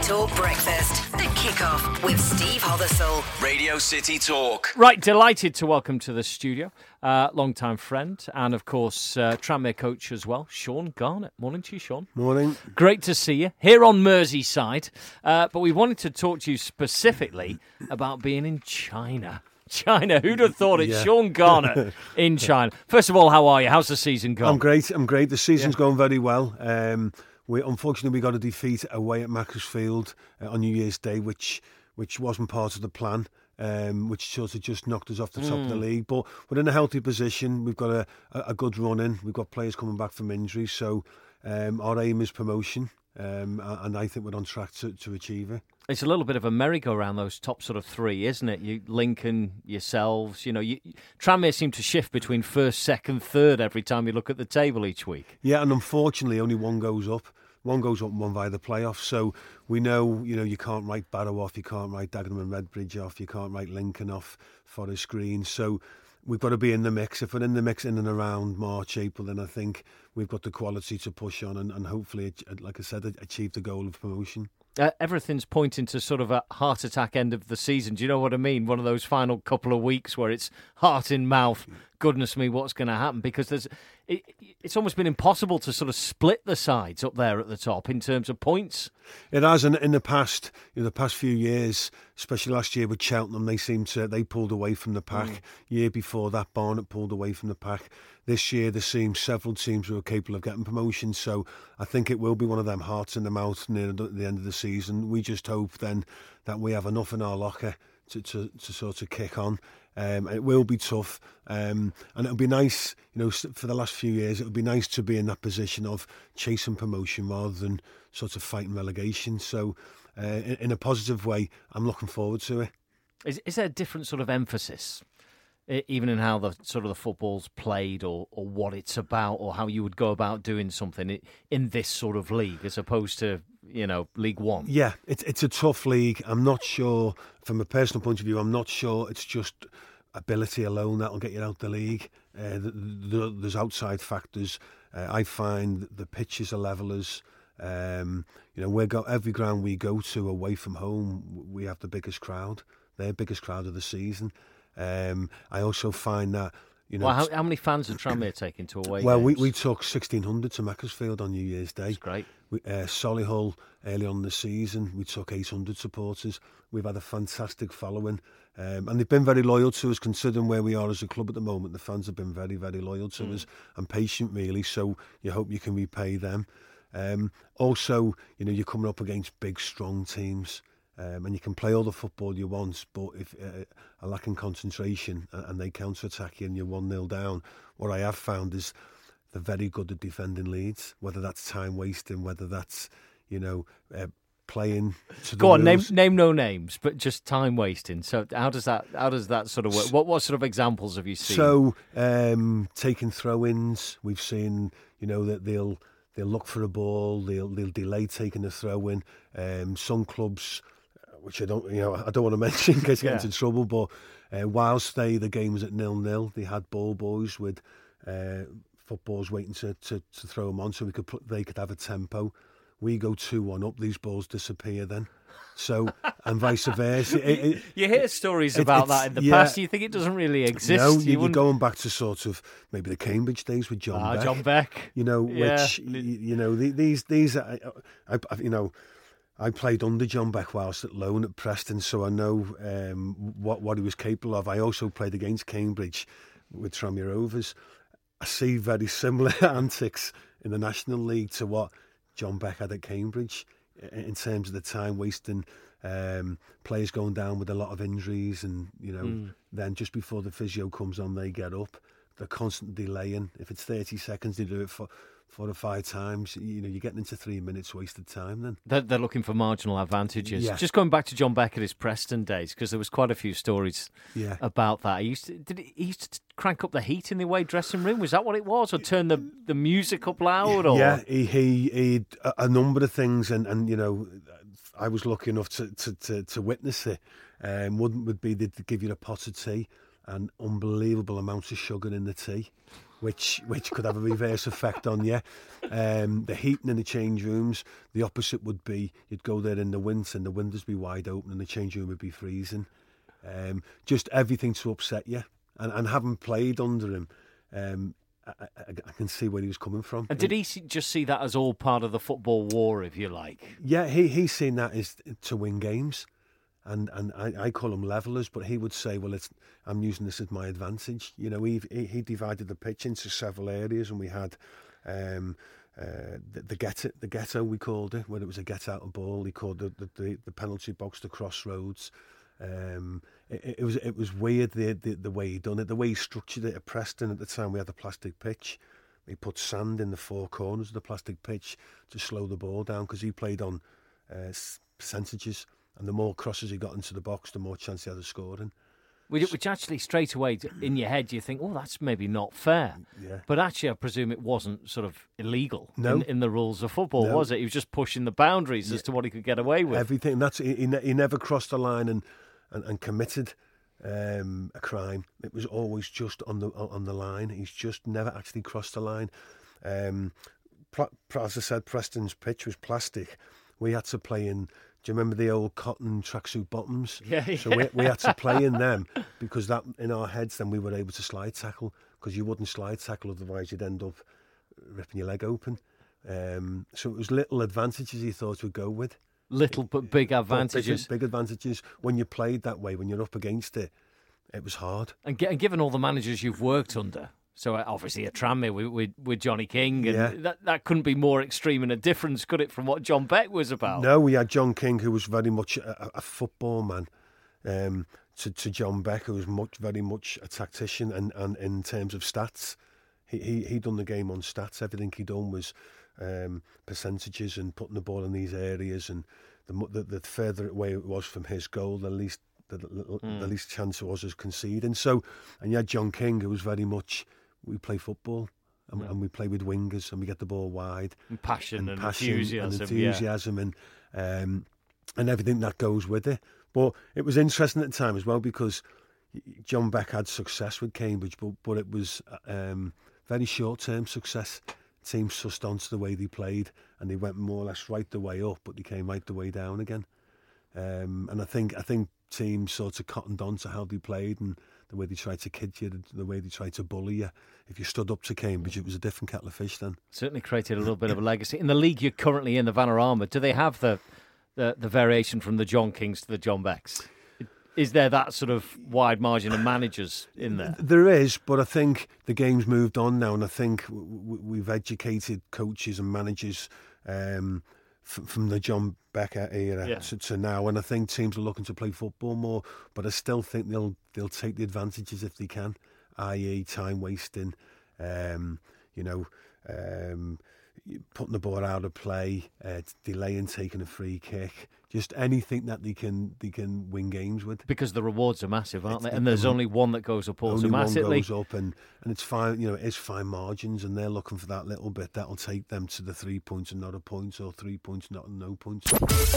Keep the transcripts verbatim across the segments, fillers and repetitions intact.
Talk Breakfast. The Kickoff with Steve Hothersall. Radio City Talk. Right, delighted to welcome to the studio uh, long-time friend and, of course, uh, Tranmere coach as well, Sean Garnett. Morning to you, Sean. Morning. Great to see you here on Merseyside. Uh, but we wanted to talk to you specifically about being in China. China, who'd have thought it's Yeah. Sean Garnett in China? First of all, how are you? How's the season going? I'm great. I'm great. The season's Yeah. going very well. Um, we unfortunately we got a defeat away at Macclesfield uh, on New Year's Day, which which wasn't part of the plan. Um, which sort of just knocked us off the top Mm. of the league. But we're in a healthy position. We've got a, a, a good run in. We've got players coming back from injuries. So um, our aim is promotion. Um, and I think we're on track to, to achieve it. It's a little bit of a merry-go-round, those top sort of three, isn't it? You, Lincoln, yourselves, you know, you, Tranmere seem to shift between first, second, third every time you look at the table each week. Yeah, and unfortunately, only one goes up. One goes up and one via the playoffs. So we know, you know, you can't write Barrow off, you can't write Dagenham and Redbridge off, you can't write Lincoln off, Forest Green. So we've got to be in the mix. If we're in the mix in and around March, April, then I think we've got the quality to push on and, and hopefully, like I said, achieve the goal of promotion. Uh, everything's pointing to sort of a heart attack end of the season. Do you know what I mean? One of those final couple of weeks where it's heart in mouth. Goodness me, what's going to happen? Because there's, it, it's almost been impossible to sort of split the sides up there at the top in terms of points. It has, and in the past, you know, the past few years, especially last year with Cheltenham, they seemed to they pulled away from the pack. Mm. Year before that, Barnet pulled away from the pack. This year, there seems several teams who are capable of getting promotion. So I think it will be one of them hearts in the mouth near the end of the season. We just hope then that we have enough in our locker to to, to sort of kick on. Um, it will be tough, um, and it'll be nice, you know, for the last few years, it would be nice to be in that position of chasing promotion rather than sort of fighting relegation. So, uh, in, in a positive way, I'm looking forward to it. Is, is there a different sort of emphasis, even in how the sort of the football's played, or, or what it's about, or how you would go about doing something in this sort of league as opposed to, you know, League One? Yeah, it's it's a tough league. I'm not sure, from a personal point of view, I'm not sure it's just ability alone that'll get you out the league. Uh, the, the, there's outside factors. Uh, I find the pitches are levelers. Um, you know, we go every ground we go to away from home, we have the biggest crowd. Their biggest crowd of the season. Um, I also find that, you know, well, how, how many fans have Tranmere taken to away well, games? we we took sixteen hundred to Macclesfield on New Year's Day. That's great. We, uh, Solihull early on in the season, we took eight hundred supporters. We've had a fantastic following, um, and they've been very loyal to us. Considering where we are as a club at the moment, the fans have been very, very loyal to mm. us and patient, really. So you hope you can repay them. Um, also, you know, you're coming up against big, strong teams. Um, and you can play all the football you want, but if uh, are lacking concentration and, and they counter-attack you and you're one nil down, what I have found is they're very good at defending leads, whether that's time wasting, whether that's, you know, uh, playing to the Go on, name rules. name no names, but just time wasting. So how does that how does that sort of work? What what sort of examples have you seen? So um, taking throw-ins, we've seen, you know, that they'll they'll look for a ball, they'll they'll delay taking a throw-in. Um, some clubs, which I don't, you know, I don't want to mention in case I get Yeah. into trouble, but uh, whilst they, the game was at nil-nil, they had ball boys with uh, footballs waiting to, to, to throw them on so we could put, they could have a tempo. We go two one up, these balls disappear then. So, and vice versa. It, it, you hear stories it, about it's, that in the yeah. past. You think it doesn't really exist. No, you you, you're wouldn't- going back to sort of maybe the Cambridge days with John Ah, Beck. John Beck. You know, Yeah. which, you, you know, the- these, these, I, I, I- you know, I played under John Beck whilst at loan at Preston, so I know um, what what he was capable of. I also played against Cambridge with Tranmere Rovers. I see very similar antics in the National League to what John Beck had at Cambridge in terms of the time wasting, um, players going down with a lot of injuries, and you know, mm. then just before the physio comes on, they get up. They're constantly delaying. If it's thirty seconds, they do it for four or five times. You know, you're getting into three minutes wasted time then. They're, they're looking for marginal advantages. Yeah. Just going back to John Beck at his Preston days, because there was quite a few stories yeah. about that. He used to, did he, he used to crank up the heat in the away dressing room? Was that what it was? Or turn the, the music up loud? Or? Yeah, he he, he a, a number of things, and, and you know, I was lucky enough to to, to, to witness it. Um, one would be they'd give you a pot of tea and unbelievable amounts of sugar in the tea. which which could have a reverse effect on you. Um, the heating in the change rooms, the opposite would be you'd go there in the winter and the windows be wide open and the change room would be freezing. Um, just everything to upset you. And, and having played under him, um, I, I, I can see where he was coming from. And did he see, just see that as all part of the football war, if you like? Yeah, he he's seen that as to win games. And and I, I call them levelers, but he would say, well, it's I'm using this as my advantage. You know, he he, he divided the pitch into several areas, and we had um, uh, the, the ghetto, the ghetto we called it, where it was a get out of ball. He called the the, the, the penalty box the crossroads. Um, it, it was it was weird the, the the way he done it, the way he structured it at Preston. At the time, we had the plastic pitch. He put sand in the four corners of the plastic pitch to slow the ball down because he played on uh, percentages. And the more crosses he got into the box, the more chance he had of scoring. Which, which actually, straight away, in your head, you think, oh, that's maybe not fair. Yeah. But actually, I presume it wasn't sort of illegal no. in, in the rules of football, no. was it? He was just pushing the boundaries yeah. as to what he could get away with. Everything. That's He, he never crossed the line and, and, and committed um, a crime. It was always just on the on the line. He's just never actually crossed the line. Um, as I said, Preston's pitch was plastic. We had to play in... Do you remember the old cotton tracksuit bottoms? Yeah, yeah. So we, we had to play in them because that in our heads then we were able to slide tackle because you wouldn't slide tackle otherwise you'd end up ripping your leg open. Um, so it was little advantages he thought would go with. Little but big advantages. Big, big advantages. When you played that way, when you're up against it, it was hard. And, and given all the managers you've worked under, so obviously at Tranmere with, with, with Johnny King, and yeah. that, that couldn't be more extreme in a difference, could it, from what John Beck was about? No, we had John King, who was very much a, a football man, um, to, to John Beck, who was much, very much a tactician, and, and in terms of stats, he he he done the game on stats. Everything he done was um, percentages and putting the ball in these areas, and the the, the further away it was from his goal, the least the, the, mm. the least chance it was of conceding. So, and you had John King, who was very much. We play football and, yeah. and we play with wingers and we get the ball wide. And passion and, and passion enthusiasm. And enthusiasm yeah. and, um, and everything that goes with it. But it was interesting at the time as well because John Beck had success with Cambridge, but, but it was um, very short-term success. Teams sussed onto the way they played and they went more or less right the way up, but they came right the way down again. Um, and I think I think teams sort of cottoned on to how they played and the way they tried to kid you, the way they tried to bully you. If you stood up to Cambridge, it was a different kettle of fish then. Certainly created a little bit of a legacy. In the league you're currently in, the Vanarama, do they have the, the, the variation from the John Kings to the John Becks? Is there that sort of wide margin of managers in there? There is, but I think the game's moved on now, and I think we've educated coaches and managers um, from the John Becker era yeah. to, to now, and I think teams are looking to play football more, but I still think they'll they'll take the advantages if they can, that is time wasting, um, you know, um, putting the ball out of play, uh, delaying taking a free kick, just anything that they can they can win games with. Because the rewards are massive, aren't it's they? And there's only one that goes up automatically. Only one goes up, and, and it's fine. You know, it's fine margins, and they're looking for that little bit that'll take them to the three points and not a point, or three points not no points.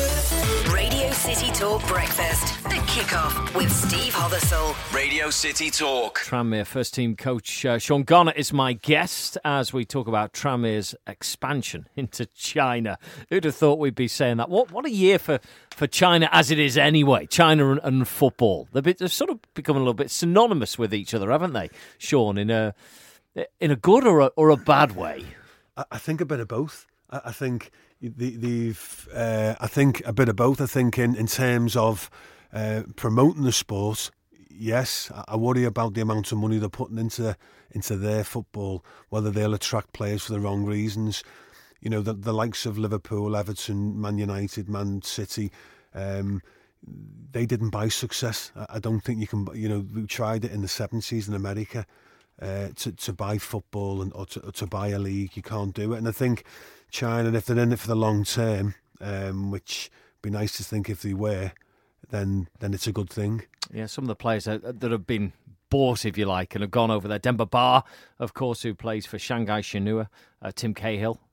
Radio City Talk Breakfast, the kickoff with Steve Hothersall. Radio City Talk. Tranmere first team coach uh, Sean Garnett is my guest as we talk about Tranmere's expansion into China. Who'd have thought we'd be saying that? What what a year for, for China as it is anyway. China and, and football. They've, been, they've sort of become a little bit synonymous with each other, haven't they, Sean? In a in a good or a, or a bad way? I, I think a bit of both. I, I think the, they've. Uh, I think a bit of both. I think in in terms of uh, promoting the sport. Yes, I worry about the amount of money they're putting into into their football, whether they'll attract players for the wrong reasons. You know, the, the likes of Liverpool, Everton, Man United, Man City, um, they didn't buy success. I, I don't think you can, you know, we tried it in the seventies in America uh, to, to buy football and or to, or to buy a league. You can't do it. And I think China, if they're in it for the long term, um, which would be nice to think if they were, then then it's a good thing. Yeah, some of the players that, that have been bought, if you like, and have gone over there. Demba Ba, of course, who plays for Shanghai Shenhua, uh, Tim Cahill,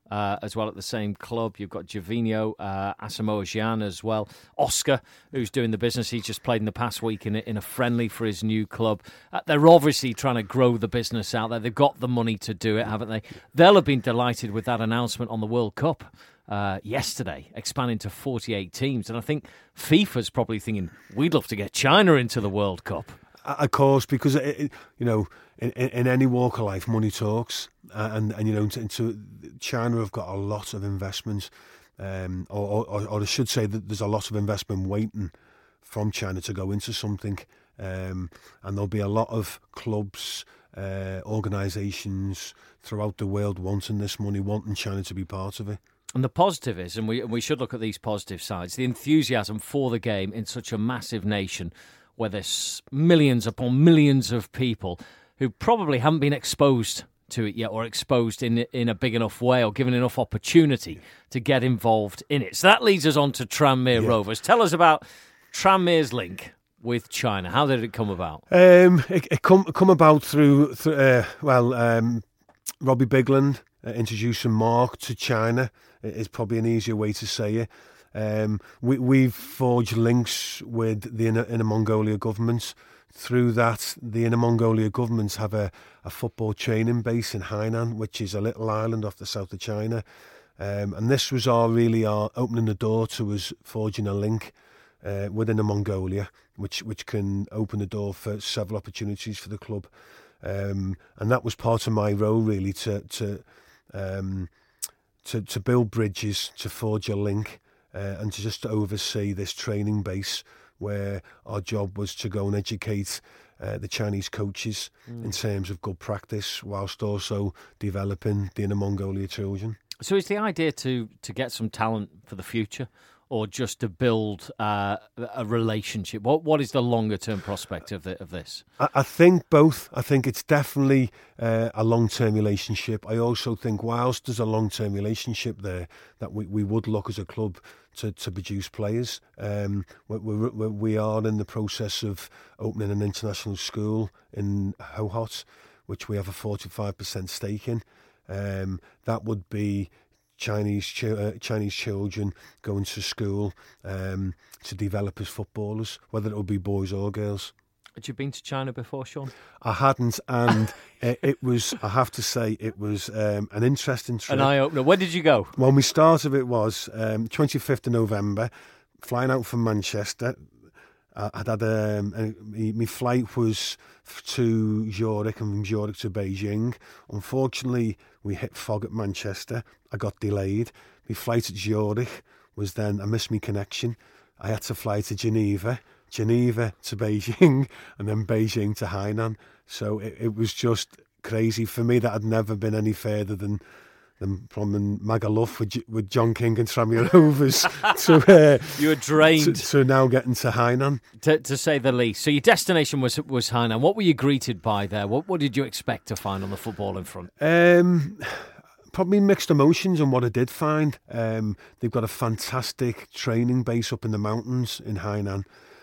uh, as well at the same club. You've got Gervinho, uh, Asamoah Gyan as well. Oscar, who's doing the business. He's just played in the past week in a, in a friendly for his new club. Uh, they're obviously trying to grow the business out there. They've got the money to do it, haven't they? They'll have been delighted with that announcement on the World Cup uh, yesterday, expanding to forty-eight teams. And I think FIFA's probably thinking, we'd love to get China into the World Cup. Of course, because it, it, you know, in, in any walk of life, money talks, uh, and and you know, into, into China have got a lot of investment, um, or, or or I should say that there's a lot of investment waiting from China to go into something, um, and there'll be a lot of clubs, uh, organisations throughout the world wanting this money, wanting China to be part of it. And the positive is, and we we should look at these positive sides, the enthusiasm for the game in such a massive nation, where there's millions upon millions of people who probably haven't been exposed to it yet, or exposed in in a big enough way, or given enough opportunity to get involved in it. So that leads us on to Tranmere yeah. Rovers. Tell us about Tranmere's link with China. How did it come about? Um, it, it come come about through, through uh, well, um, Robbie Bigland uh, introducing Mark to China is probably an easier way to say it. Um, we, we've forged links with the Inner, Inner Mongolia government. Through that, the Inner Mongolia governments have a, a football training base in Hainan, which is a little island off the south of China. Um, and this was our really our opening the door to us forging a link uh, with Inner Mongolia, which which can open the door for several opportunities for the club. Um, and that was part of my role, really, to to um, to, to build bridges, to forge a link. Uh, and to just oversee this training base where our job was to go and educate uh, the Chinese coaches mm. in terms of good practice, whilst also developing the Inner Mongolia children. So is the idea to, to get some talent for the future, or just to build uh, a relationship? What What is the longer term prospect of the, of this? I, I think both. I think it's definitely uh, a long term relationship. I also think whilst there's a long term relationship there, that we, we would look as a club to, to produce players. Um, we, we, we are in the process of opening an international school in Hohhot, which we have a forty-five percent stake in. Um, that would be Chinese ch- uh, Chinese children going to school um, to develop as footballers, whether it will be boys or girls. Had you been to China before, Sean? I hadn't, and it, it was, I have to say, it was um, an interesting trip. An eye-opener. When did you go? When we started, it was um, twenty-fifth of November, flying out from Manchester. I, I'd had um, a, my flight was to Zurich and from Zurich to Beijing. Unfortunately, we hit fog at Manchester. I got delayed. My flight at Zurich was then, I missed my connection. I had to fly to Geneva, Geneva to Beijing, and then Beijing to Hainan. So it, it was just crazy for me. That had never been any further than than from Magaluf with, with John King and Tranmere Rovers. to, uh, you were drained. To, to now getting to Hainan. To, to say the least. So your destination was was Hainan. What were you greeted by there? What what did you expect to find on the footballing front? Um, probably mixed emotions on what I did find. Um, they've got a fantastic training base up in the mountains in Hainan.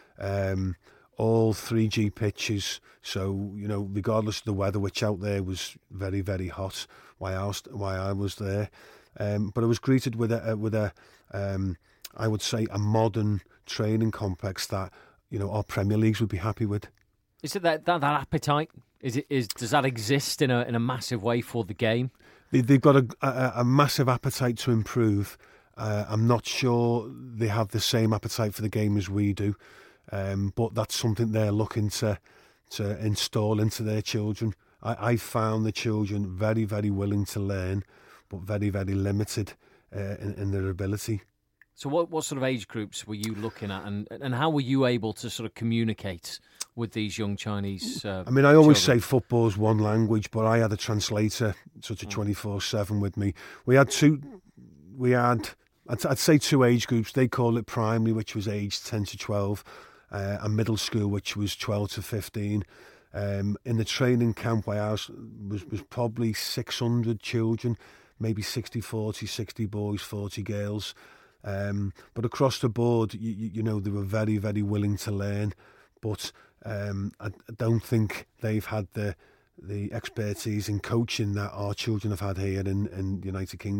Um, all three G pitches. So, you know, regardless of the weather, which out there was very, very hot, why I was, why I was there. Um, but I was greeted with a, with a um, I would say, a modern training complex that, you know, our Premier Leagues would be happy with. Is it that, that, that appetite? Is it is does that exist in a in a massive way for the game? They, they've got a, a, a massive appetite to improve. Uh, I'm not sure they have the same appetite for the game as we do, um, but that's something they're looking to to install into their children. I, I found the children very, very willing to learn, but very, very limited uh, in, in their ability. So what, what sort of age groups were you looking at, and and how were you able to sort of communicate with these young Chinese uh, I mean, I always children? say football's one language, but I had a translator sort of twenty-four seven with me. We had two, we had, I'd, I'd say two age groups. They call it primary, which was aged ten to twelve, uh, and middle school, which was twelve to fifteen. Um, in the training camp where I was, was, was probably six hundred children, maybe sixty forty, sixty boys, forty girls. Um, but across the board, you, you know, they were very, very willing to learn. But um, I, I don't think they've had the the expertise in coaching that our children have had here in, in the United Kingdom.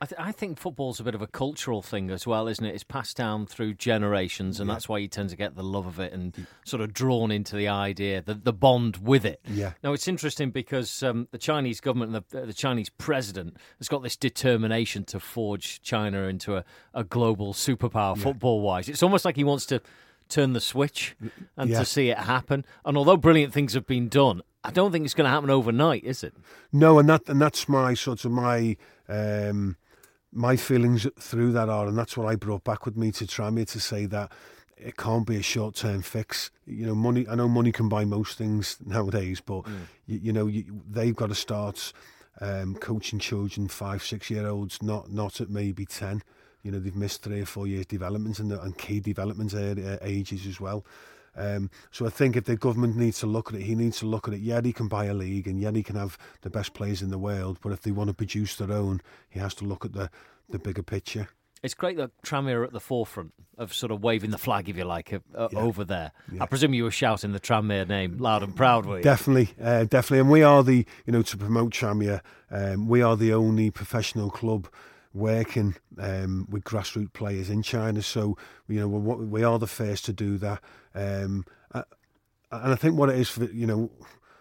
I, th- I think football's a bit of a cultural thing as well, isn't it? It's passed down through generations, and yeah. that's why you tend to get the love of it and sort of drawn into the idea, the, the bond with it. Yeah. Now, it's interesting because um, the Chinese government and the, the Chinese president has got this determination to forge China into a, a global superpower yeah. football-wise. It's almost like he wants to turn the switch and yeah. to see it happen. And although brilliant things have been done, I don't think it's going to happen overnight, is it? No, and that and that's my sort of my um, my feelings through that are, and that's what I brought back with me to Tranmere, to say that it can't be a short term fix. You know, money. I know money can buy most things nowadays, but mm. you, you know you, they've got to start um, coaching children, five, six year olds, not not at maybe ten. You know, they've missed three or four years development and, and key development uh, ages as well. Um, so I think if the government needs to look at it, he needs to look at it. Yeah, he can buy a league and yeah, he can have the best players in the world. But if they want to produce their own, he has to look at the, the bigger picture. It's great that Tranmere are at the forefront of sort of waving the flag, if you like, uh, yeah. over there. Yeah. I presume you were shouting the Tranmere name loud and proud, were you? Definitely, uh, definitely. And we are the, you know, to promote Tranmere, um, we are the only professional club working um, with grassroots players in China, so you know we, we are the first to do that. Um, and I think what it is for, you know,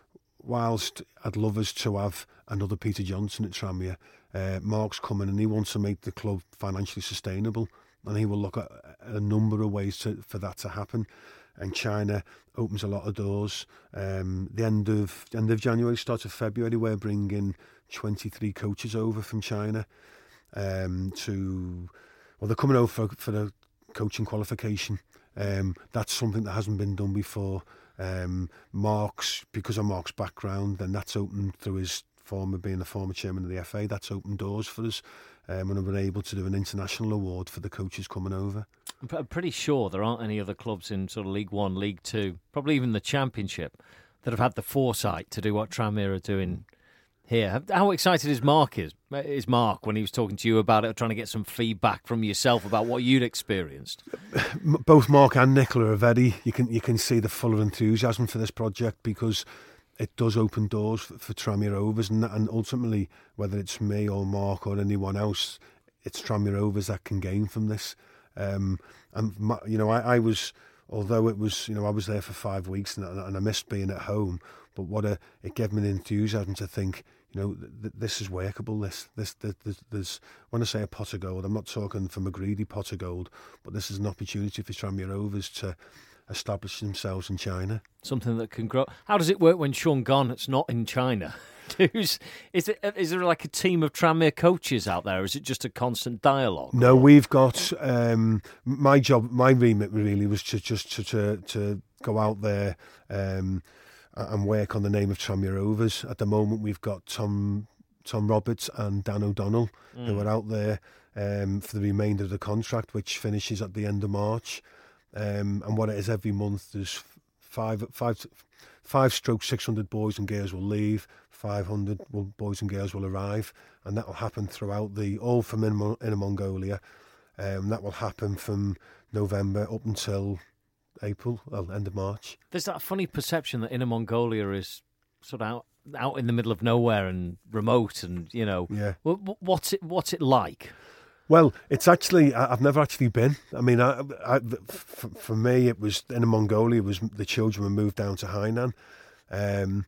whilst I'd love us to have another Peter Johnson at Tranmere, uh, Mark's coming and he wants to make the club financially sustainable, and he will look at a number of ways to, for that to happen. And China opens a lot of doors. Um, the end of end of January, start of February, we're bringing twenty-three coaches over from China. Um, to well, they're coming over for, for the coaching qualification. Um, that's something that hasn't been done before. Um, Mark's, because of Mark's background, then that's opened through his former being a former chairman of the F A. That's opened doors for us, um, and we've been able to do an international award for the coaches coming over. I'm pretty sure there aren't any other clubs in sort of League One, League Two, probably even the Championship, that have had the foresight to do what Tranmere are doing here. How excited is Mark is is Mark when he was talking to you about it, trying to get some feedback from yourself about what you'd experienced? Both Mark and Nicola are very, you can you can see the full of enthusiasm for this project, because it does open doors for, for Tranmere Rovers, and, and ultimately, whether it's me or Mark or anyone else, it's Tranmere Rovers that can gain from this. Um, and my, you know, I, I was, although it was, you know, I was there for five weeks and, and I missed being at home. But what a, it gave me an enthusiasm to think, you know, th- this is workable. This, this, this, this, there's, when I say a pot of gold, I'm not talking from a greedy pot of gold, but this is an opportunity for Tranmere Rovers to establish themselves in China. Something that can grow. How does it work when Sean Garnett's not in China? Who's, is, it, is there like a team of Tranmere coaches out there? Or is it just a constant dialogue? No, we've got, um, my job, my remit really was to just to, to, to go out there, um, and work on the name of Tranmere Rovers. At the moment, we've got Tom Tom Roberts and Dan O'Donnell mm. who are out there um, for the remainder of the contract, which finishes at the end of March. Um, and what it is, every month there's five five five stroke six hundred boys and girls will leave, five hundred boys and girls will arrive, and that will happen throughout the all from Inner, Inner Mongolia. Um, that will happen from November up until April, well, end of March. There's that funny perception that Inner Mongolia is sort of out, out in the middle of nowhere and remote, and you know, yeah. What's it? What's it like? Well, it's actually, I've never actually been. I mean, I, I, for, for me, it was Inner Mongolia. Was the children were moved down to Hainan. Um,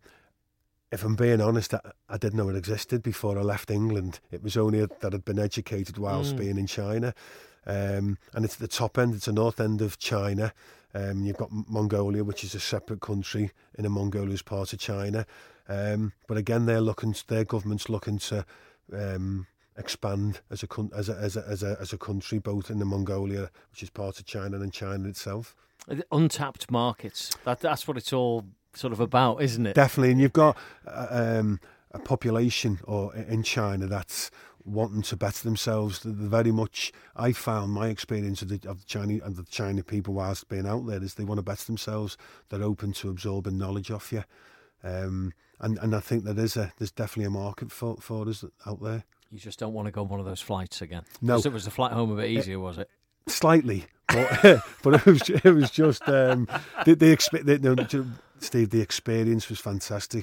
if I'm being honest, I, I didn't know it existed before I left England. It was only that I'd been educated whilst mm. being in China. Um, and it's the top end, it's the north end of China. Um, you've got Mongolia, which is a separate country. Inner Mongolia is part of China. Um, but again, they're looking, their government's looking to um, expand as a, as a as a as a as a country, both in the Mongolia, which is part of China, and China itself. Untapped markets. That that's what it's all sort of about, isn't it? Definitely, and you've got uh, um, a population or in China that's wanting to better themselves. They're very much, I found my experience of the, of the Chinese and the China people whilst being out there is they want to better themselves. They're open to absorbing knowledge off you, um, and and I think there is a there's definitely a market for for us out there. You just don't want to go on one of those flights again. No, it was the flight home a bit easier, was it? Slightly, but but it was it was just um, the the, exp- the, the Steve. The experience was fantastic.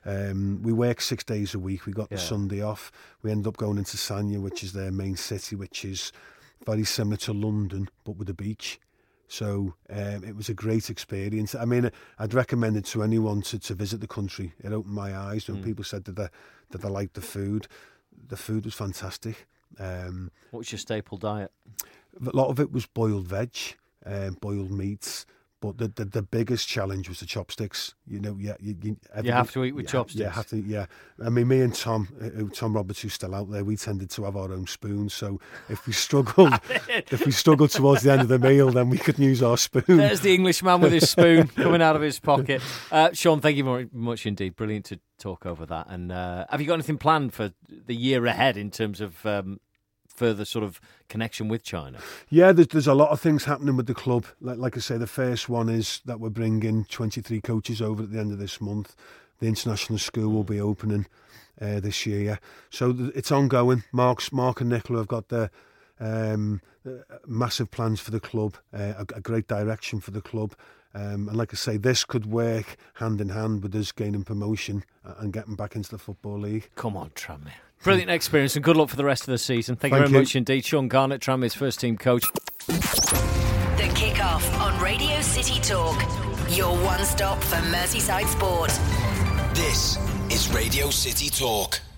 Um, we work six days a week. We got Yeah. the Sunday off. We ended up going into Sanya, which is their main city, which is very similar to London, but with a beach. So um, it was a great experience. I mean, I'd recommend it to anyone to, to visit the country. It opened my eyes. When mm. people said that they, that they liked the food, the food was fantastic. Um, what was your staple diet? A lot of it was boiled veg, um, boiled meats. But the, the the biggest challenge was the chopsticks. You know, yeah, you, you, you have to eat with yeah, chopsticks. Yeah, have to. Yeah, I mean, me and Tom, uh, Tom Roberts, who's still out there, we tended to have our own spoons. So if we struggled, if we struggled towards the end of the meal, then we could use our spoon. There's the Englishman with his spoon coming out of his pocket. Uh, Sean, thank you very much indeed. Brilliant to talk over that. And uh, have you got anything planned for the year ahead in terms of Um, further sort of connection with China? Yeah, there's, there's a lot of things happening with the club. Like, like I say, the first one is that we're bringing twenty-three coaches over at the end of this month. The international school will be opening uh, this year. So th- it's ongoing. Mark's, Mark and Nicola have got their um, uh, massive plans for the club, uh, a, a great direction for the club. Um, and like I say, this could work hand in hand with us gaining promotion and getting back into the Football League. Come on, Tranmere. Brilliant experience and good luck for the rest of the season. Thank, Thank you very you. much indeed. Sean Garnett, Tranmere's first team coach. The Kick-Off on Radio City Talk. Your one stop for Merseyside sport. This is Radio City Talk.